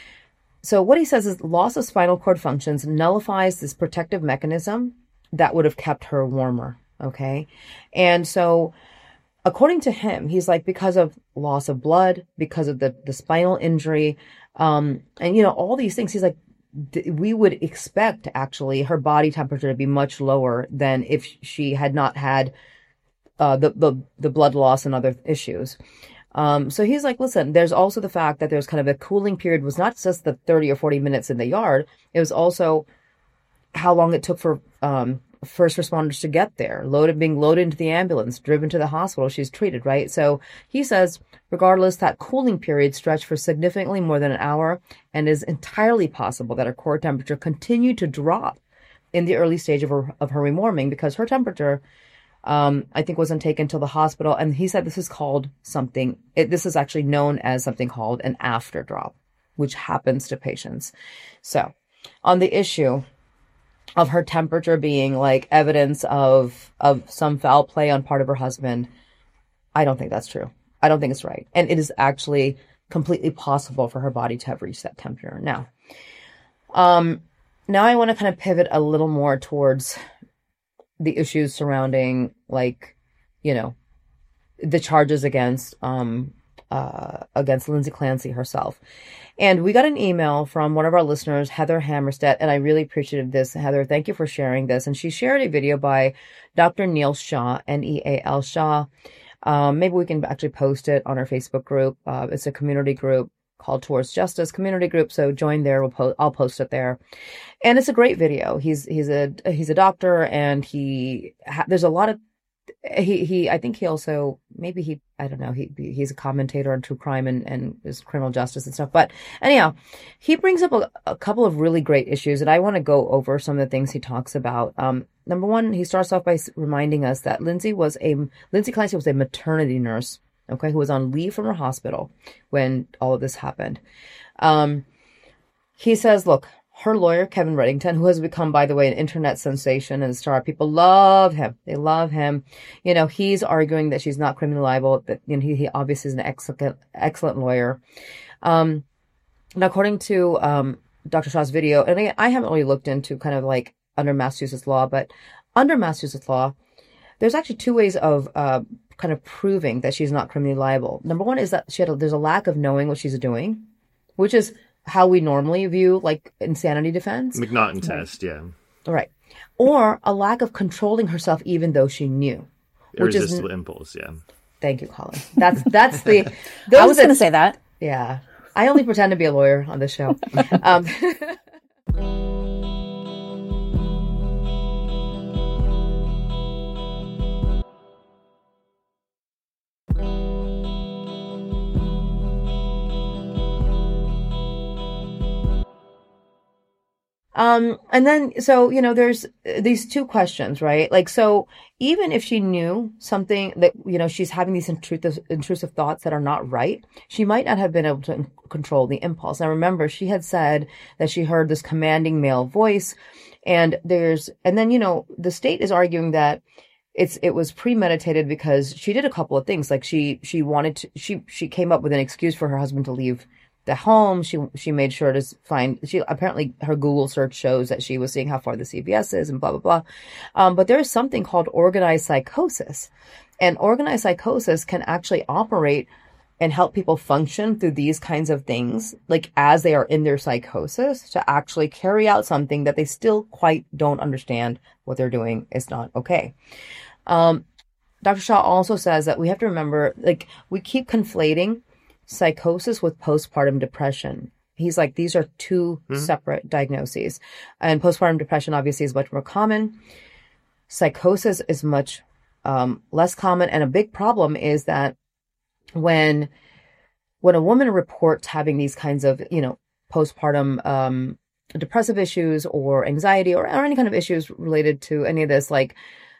So what he says is loss of spinal cord functions nullifies this protective mechanism that would have kept her warmer. Okay. And so according to him, he's like, because of loss of blood, because of the, the spinal injury, um, and, you know, all these things, he's like, th- we would expect actually her body temperature to be much lower than if she had not had uh, the, the, the blood loss and other issues. Um, so he's like, listen, there's also the fact that there's kind of a cooling period was not just the thirty or forty minutes in the yard. It was also how long it took for, um, first responders to get there, loaded, being loaded into the ambulance, driven to the hospital. She's treated, right? So he says, regardless, that cooling period stretched for significantly more than an hour and is entirely possible that her core temperature continued to drop in the early stage of her, of her rewarming because her temperature, Um, I think wasn't taken to the hospital. And he said this is called something, it, this is actually known as something called an after drop, which happens to patients. So on the issue of her temperature being like evidence of, of some foul play on part of her husband, I don't think that's true. I don't think it's right. And it is actually completely possible for her body to have reached that temperature. Now, um, now I want to kind of pivot a little more towards the issues surrounding, like, you know, the charges against, um, uh, against Lindsay Clancy herself. And we got an email from one of our listeners, Heather Hammerstedt, and I really appreciated this. Heather, thank you for sharing this. And she shared a video by Doctor Neal Shah, N E A L Shah. Um, maybe we can actually post it on our Facebook group. Uh, it's a community group called Towards Justice community group. So join there. We'll po- I'll post it there. And it's a great video. He's, he's a, he's a doctor and he, ha- there's a lot of, he, he, I think he also, maybe he, I don't know, he, he's a commentator on true crime and, and is criminal justice and stuff. But anyhow, he brings up a, a couple of really great issues and I want to go over some of the things he talks about. Um, number one, he starts off by reminding us that Lindsay was a, Lindsay Clancy was a maternity nurse. Okay, who was on leave from her hospital when all of this happened. Um, he says, look, her lawyer, Kevin Reddington, who has become, by the way, an internet sensation and a star, people love him. They love him. You know, he's arguing that she's not criminally liable, that, you know, he, he obviously is an excellent, excellent lawyer. Um, and according to, um, Doctor Shah's video, and I, I haven't really looked into kind of like under Massachusetts law, but under Massachusetts law, there's actually two ways of, uh, kind of proving that she's not criminally liable. Number one is that she had a, there's a lack of knowing what she's doing, which is how we normally view like insanity defense. McNaughton right. test, yeah. Right. Or a lack of controlling herself even though she knew. Irresistible which is, impulse, yeah. Thank you, Colin. That's that's the. I was going to say that. Yeah. I only pretend to be a lawyer on this show. Um, Um, and then, so, you know, there's these two questions, right? Like, so even if she knew something that, you know, she's having these intrusive, intrusive thoughts that are not right, she might not have been able to control the impulse. Now, remember, she had said that she heard this commanding male voice and there's, and then, you know, the state is arguing that it's, it was premeditated because she did a couple of things. Like she, she wanted to, she, she came up with an excuse for her husband to leave the home. She she made sure to find, she apparently her Google search shows that she was seeing how far the C V S is and blah, blah, blah. Um, but there is something called organized psychosis. And organized psychosis can actually operate and help people function through these kinds of things, like as they are in their psychosis, to actually carry out something that they still quite don't understand what they're doing is not okay. Um, Doctor Shah also says that we have to remember, like, we keep conflating psychosis with postpartum depression. He's like, these are two mm-hmm. separate diagnoses. And postpartum depression obviously is much more common. Psychosis is much um, less common. And a big problem is that when when a woman reports having these kinds of, you know, postpartum um, depressive issues or anxiety or, or any kind of issues related to any of this, like,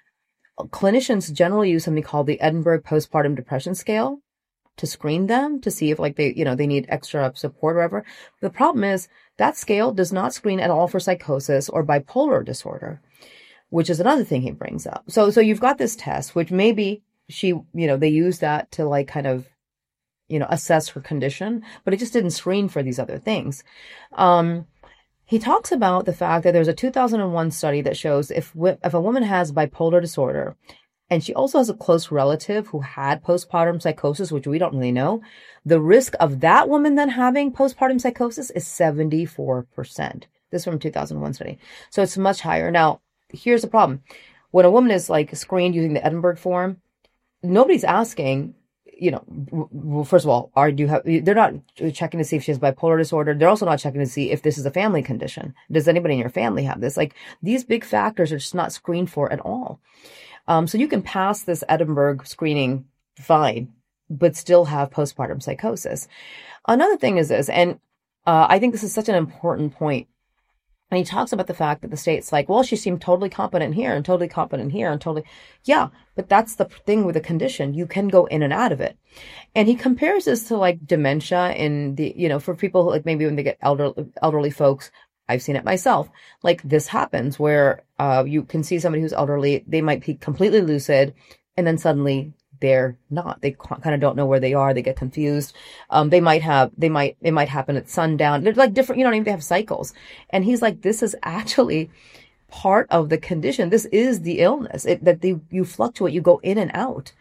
clinicians generally use something called the Edinburgh Postpartum Depression Scale to screen them to see if, like, they, you know, they need extra support or whatever. The problem is that scale does not screen at all for psychosis or bipolar disorder, which is another thing he brings up. So, so you've got this test, which maybe she, you know, they use that to, like, kind of, you know, assess her condition, but it just didn't screen for these other things. Um, he talks about the fact that there's a two thousand one study that shows if, if a woman has bipolar disorder, and she also has a close relative who had postpartum psychosis, which we don't really know, the risk of that woman then having postpartum psychosis is seventy-four percent. This is from two thousand one study. So it's much higher. Now, here's the problem. When a woman is, like, screened using the Edinburgh form, nobody's asking, you know, well, first of all, are do you have, they're not checking to see if she has bipolar disorder. They're also not checking to see if this is a family condition. Does anybody in your family have this? Like, these big factors are just not screened for at all. Um, so you can pass this Edinburgh screening fine, but still have postpartum psychosis. Another thing is this, and uh, I think this is such an important point. And he talks about the fact that the state's like, well, she seemed totally competent here and totally competent here and totally, yeah, but that's the thing with a condition. You can go in and out of it. And he compares this to like dementia in the, you know, for people who, like maybe when they get elder, elderly folks, I've seen it myself. Like this happens where uh, you can see somebody who's elderly, they might be completely lucid and then suddenly they're not. They kind of don't know where they are. They get confused. Um, they might have, they might, it might happen at sundown. They're like different, you know what I mean? They have cycles. And he's like, this is actually part of the condition. This is the illness it, that they, you fluctuate, you go in and out.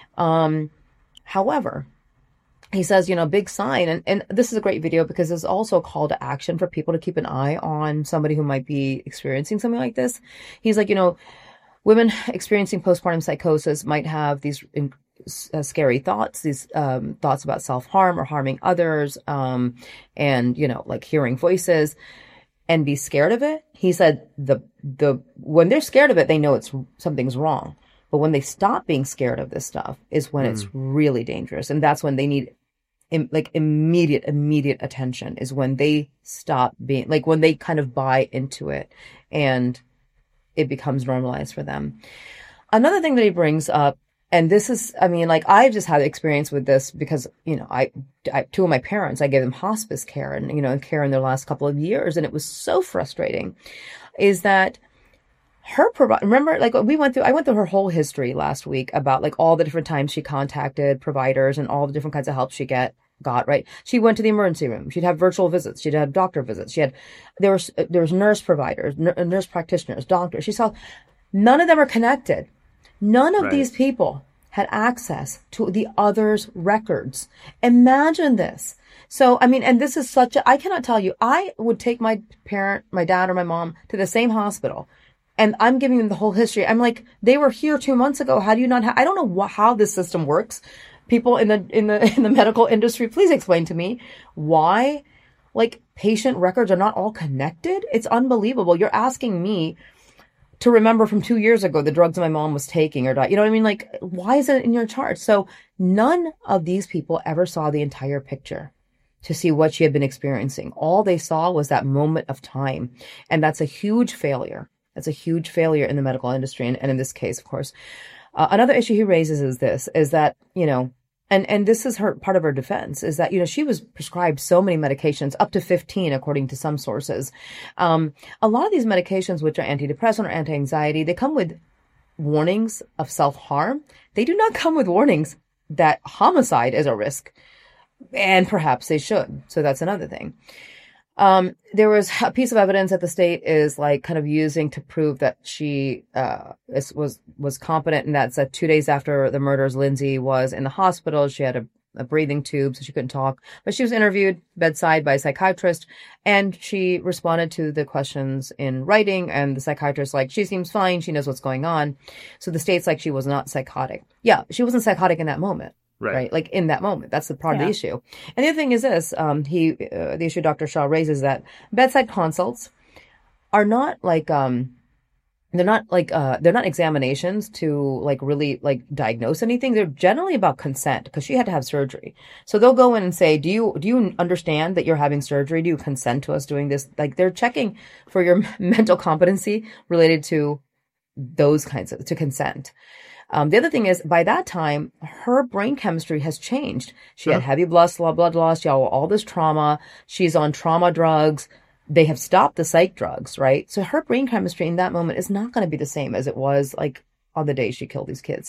Um, however, he says, you know, big sign. And, and this is a great video because there's also a call to action for people to keep an eye on somebody who might be experiencing something like this. He's like, you know, women experiencing postpartum psychosis might have these in, uh, scary thoughts, these um, thoughts about self-harm or harming others, um, and, you know, like hearing voices and be scared of it. He said the the when they're scared of it, they know it's something's wrong. But when they stop being scared of this stuff is when mm. it's really dangerous. And that's when they need im- like immediate, immediate attention is when they stop being, like when they kind of buy into it and it becomes normalized for them. Another thing that he brings up, and this is, I mean, like I've just had experience with this because, you know, I, I two of my parents, I gave them hospice care and, you know, care in their last couple of years. And it was so frustrating is that her, provi- remember, like we went through, I went through her whole history last week about like all the different times she contacted providers and all the different kinds of help she get. got, right? She went to the emergency room. She'd have virtual visits. She'd have doctor visits. She had, there was, there was nurse providers, n- nurse practitioners, doctors. She saw none of them are connected. None of right. these people had access to the other's records. Imagine this. So, I mean, and this is such a, I cannot tell you, I would take my parent, my dad or my mom to the same hospital and I'm giving them the whole history. I'm like, they were here two months ago. How do you not have, I don't know wh- how this system works. People in the, in the, in the medical industry, please explain to me why, like, patient records are not all connected. It's unbelievable. You're asking me to remember from two years ago the drugs my mom was taking or not. You know what I mean? Like, why is it in your chart? So none of these people ever saw the entire picture to see what she had been experiencing. All they saw was that moment of time. And that's a huge failure. That's a huge failure in the medical industry. And, and in this case, of course, uh, another issue he raises is this, is that, you know, and, and this is her part of her defense is that, you know, she was prescribed so many medications, up to fifteen, according to some sources. Um, a lot of these medications, which are antidepressant or anti-anxiety, they come with warnings of self-harm. They do not come with warnings that homicide is a risk. And perhaps they should. So that's another thing. Um, there was a piece of evidence that the state is like kind of using to prove that she, uh, is, was, was competent. And that's that two days after the murders, Lindsay was in the hospital. She had a, a breathing tube, so she couldn't talk, but she was interviewed bedside by a psychiatrist and she responded to the questions in writing. And the psychiatrist, like, she seems fine. She knows what's going on. So the state's like, she was not psychotic. Yeah. She wasn't psychotic in that moment. Right. right. Like in that moment. That's the part yeah. of the issue. And the other thing is this, um, he, uh, the issue Doctor Shah raises that bedside consults are not like, um, they're not like, uh, they're not examinations to like really like diagnose anything. They're generally about consent because she had to have surgery. So they'll go in and say, do you, do you understand that you're having surgery? Do you consent to us doing this? Like they're checking for your mental competency related to those kinds of, to consent. Um, the other thing is, by that time, her brain chemistry has changed. She yeah. had heavy blood, blood loss, you know, all this trauma. She's on trauma drugs. They have stopped the psych drugs, right? So her brain chemistry in that moment is not going to be the same as it was like on the day she killed these kids.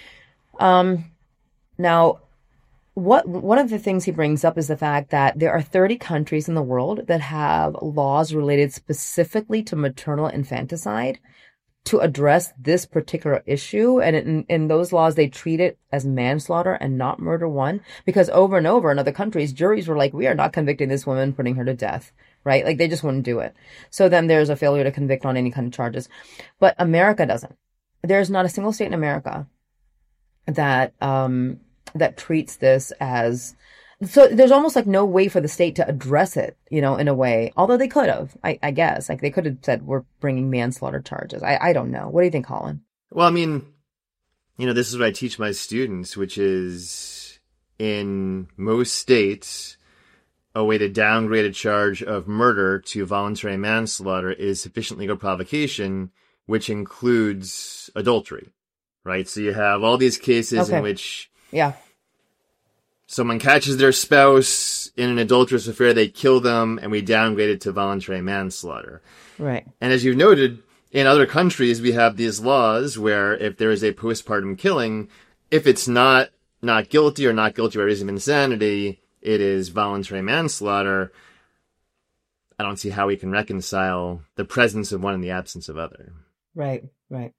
Um, now, what one of the things he brings up is the fact that there are thirty countries in the world that have laws related specifically to maternal infanticide to address this particular issue. And in, in those laws, they treat it as manslaughter and not murder one, because over and over in other countries, juries were like, we are not convicting this woman, putting her to death, right? Like they just wouldn't do it. So then there's a failure to convict on any kind of charges. But America doesn't. There's not a single state in America that, um, that treats this as, so there's almost like no way for the state to address it, you know, in a way, although they could have, I, I guess, like they could have said, we're bringing manslaughter charges. I, I don't know. What do you think, Colin? Well, I mean, you know, this is what I teach my students, which is in most states, a way to downgrade a charge of murder to voluntary manslaughter is sufficient legal provocation, which includes adultery, right? So you have all these cases Okay. in which Yeah. someone catches their spouse in an adulterous affair, they kill them, and we downgrade it to voluntary manslaughter. Right. And as you've noted, in other countries, we have these laws where if there is a postpartum killing, if it's not not guilty or not guilty by reason of insanity, it is voluntary manslaughter. I don't see how we can reconcile the presence of one in the absence of other. Right. Right.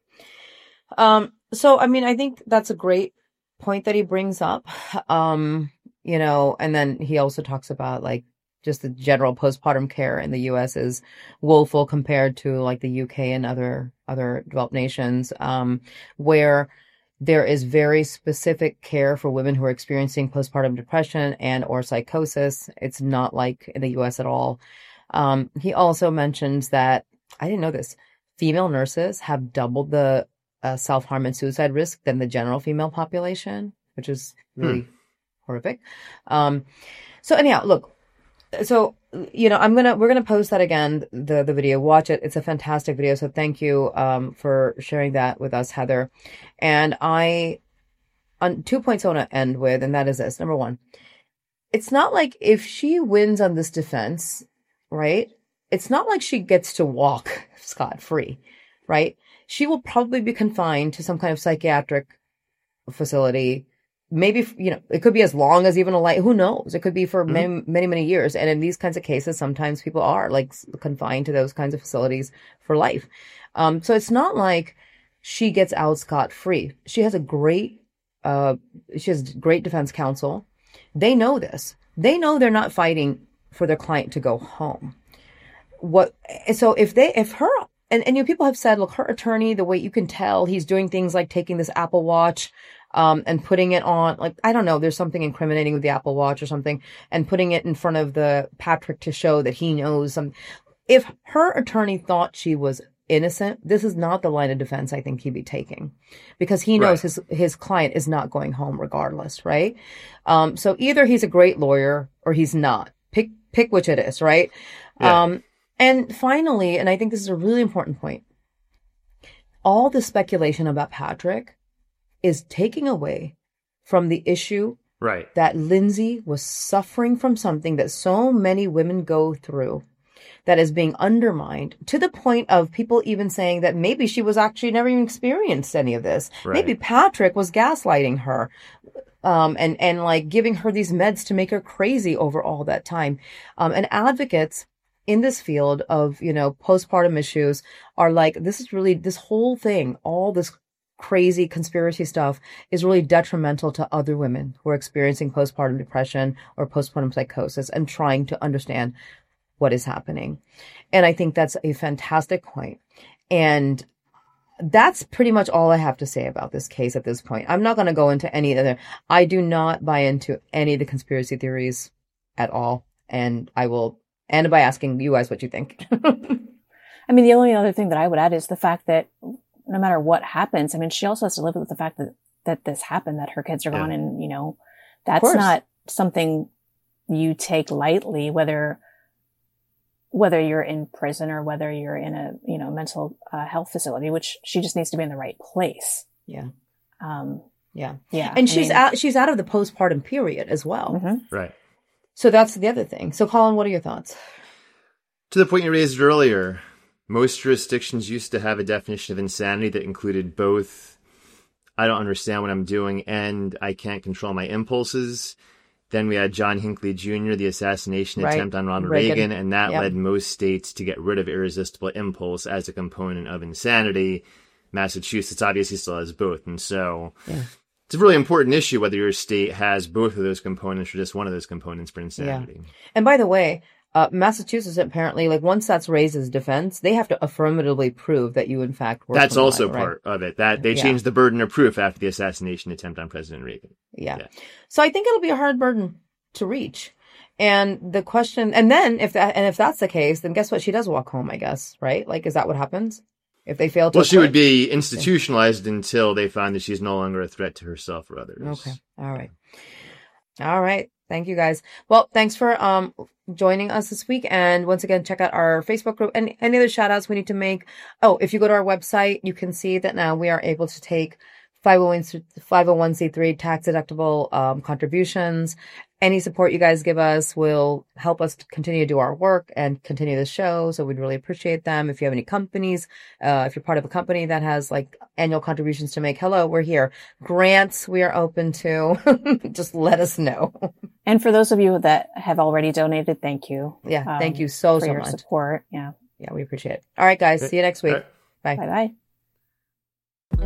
Um, so, I mean, I think that's a great point that he brings up. Um, you know, and then he also talks about like just the general postpartum care in the U S is woeful compared to like the U K and other other developed nations, um, where there is very specific care for women who are experiencing postpartum depression and or psychosis. It's not like in the U S at all. Um, he also mentions that, I didn't know this, female nurses have doubled the uh, self-harm and suicide risk than the general female population, which is really hmm. horrific. Um, so anyhow, look, so, you know, I'm going to, we're going to post that again, the, the video, watch it. It's a fantastic video. So thank you, um, for sharing that with us, Heather. And I, on two points I want to end with, and that is this. Number one, it's not like if she wins on this defense, right? It's not like she gets to walk scot-free, right? She will probably be confined to some kind of psychiatric facility. Maybe, you know, it could be as long as even a life. Who knows? It could be for mm-hmm. many, many, many years. And in these kinds of cases, sometimes people are like confined to those kinds of facilities for life. Um, so it's not like she gets out scot-free. She has a great, uh, she has great defense counsel. They know this. They know they're not fighting for their client to go home. What, so if they, if her, and, and you know, people have said, look, her attorney, the way you can tell, he's doing things like taking this Apple Watch, um, and putting it on, like, I don't know, there's something incriminating with the Apple Watch or something, and putting it in front of the Patrick to show that he knows some. If her attorney thought she was innocent, this is not the line of defense I think he'd be taking, because he knows right. his, his client is not going home regardless. Right. Um, so either he's a great lawyer or he's not. Pick, pick which it is. Right. Yeah. Um, and finally, and I think this is a really important point, all the speculation about Patrick is taking away from the issue right. that Lindsay was suffering from something that so many women go through that is being undermined to the point of people even saying that maybe she was actually never even experienced any of this. Right. Maybe Patrick was gaslighting her, um, and, and like giving her these meds to make her crazy over all that time. Um, and advocates in this field of, you know, postpartum issues are like, this is really, this whole thing, all this crazy conspiracy stuff is really detrimental to other women who are experiencing postpartum depression or postpartum psychosis and trying to understand what is happening. And I think that's a fantastic point. And that's pretty much all I have to say about this case at this point. I'm not going to go into any other, I do not buy into any of the conspiracy theories at all. And I will end by asking you guys what you think. I mean, the only other thing that I would add is the fact that no matter what happens, I mean, she also has to live with the fact that, that this happened, that her kids are yeah. gone. And, you know, that's not something you take lightly, whether, whether you're in prison or whether you're in a, you know, mental uh, health facility, which she just needs to be in the right place. Yeah. Um, yeah. Yeah. And I she's mean, out, she's out of the postpartum period as well. Mm-hmm. Right. So that's the other thing. So Colin, what are your thoughts? To the point you raised earlier, most jurisdictions used to have a definition of insanity that included both, I don't understand what I'm doing and I can't control my impulses. Then we had John Hinckley Junior, the assassination right. attempt on Ronald Reagan, Reagan and that yep. led most states to get rid of irresistible impulse as a component of insanity. Massachusetts obviously still has both. And so yeah. it's a really important issue whether your state has both of those components or just one of those components for insanity. Yeah. And by the way, Uh, Massachusetts, apparently, like once that's raised as defense, they have to affirmatively prove that you, in fact, were. That's also right? part of it. That they Yeah. changed the burden of proof after the assassination attempt on President Reagan. Yeah. Yeah. So I think it'll be a hard burden to reach. And the question, and then if that, and if that's the case, then guess what? She does walk home, I guess, right? Like, is that what happens if they fail to? Well, she acquit? would be institutionalized until they find that she's no longer a threat to herself or others. Okay. All right. All right. Thank you guys. Well, thanks for um joining us this week. And once again, check out our Facebook group and any other shout outs we need to make. Oh, if you go to our website, you can see that now we are able to take five oh one c three tax deductible um, contributions. Any support you guys give us will help us to continue to do our work and continue the show. So we'd really appreciate them. If you have any companies, uh, if you're part of a company that has like annual contributions to make, hello, we're here. Grants, we are open to. Just let us know. And for those of you that have already donated, thank you. Yeah. um, Thank you so, for so your much. support. Yeah. Yeah, we appreciate it. All right, guys. See you next week. All Bye. right. Bye bye.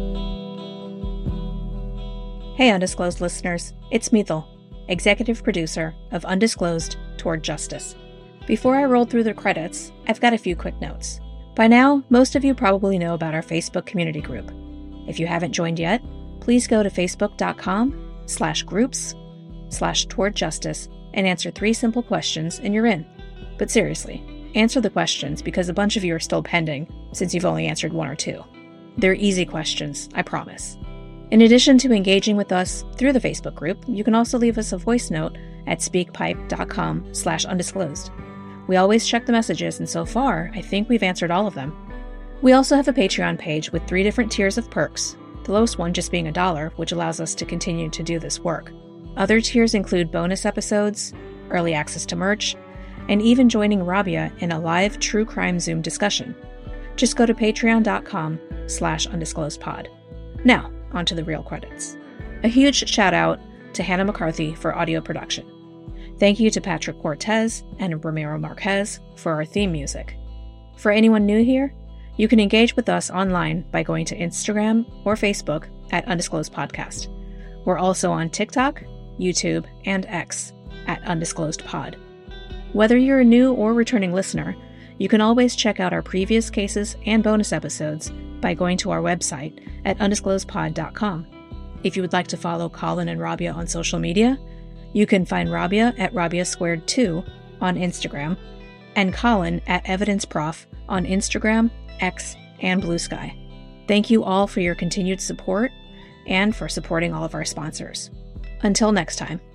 Hey, Undisclosed listeners. It's Mithil, executive producer of Undisclosed Toward Justice. Before I roll through the credits, I've got a few quick notes. By now, most of you probably know about our Facebook community group. If you haven't joined yet, please go to facebook.com slash groups slash toward justice and answer three simple questions and you're in. But seriously, answer the questions because a bunch of you are still pending since you've only answered one or two. They're easy questions, I promise. In addition to engaging with us through the Facebook group, you can also leave us a voice note at speakpipe.com slash undisclosed. We always check the messages, and so far, I think we've answered all of them. We also have a Patreon page with three different tiers of perks, the lowest one just being a dollar, which allows us to continue to do this work. Other tiers include bonus episodes, early access to merch, and even joining Rabia in a live true crime Zoom discussion. Just go to patreon.com slash undisclosedpod. Now, on to the real credits. A huge shout out to Hannah McCarthy for audio production. Thank you to Patrick Cortez and Ramiro Marquez for our theme music. For anyone new here, you can engage with us online by going to Instagram or Facebook at Undisclosed Podcast. We're also on TikTok, YouTube, and X at Undisclosed Pod. Whether you're a new or returning listener, you can always check out our previous cases and bonus episodes by going to our website at undisclosed pod dot com. If you would like to follow Colin and Rabia on social media, you can find Rabia at Rabia Squared two on Instagram and Colin at EvidenceProf on Instagram, X, and Blue Sky. Thank you all for your continued support and for supporting all of our sponsors. Until next time.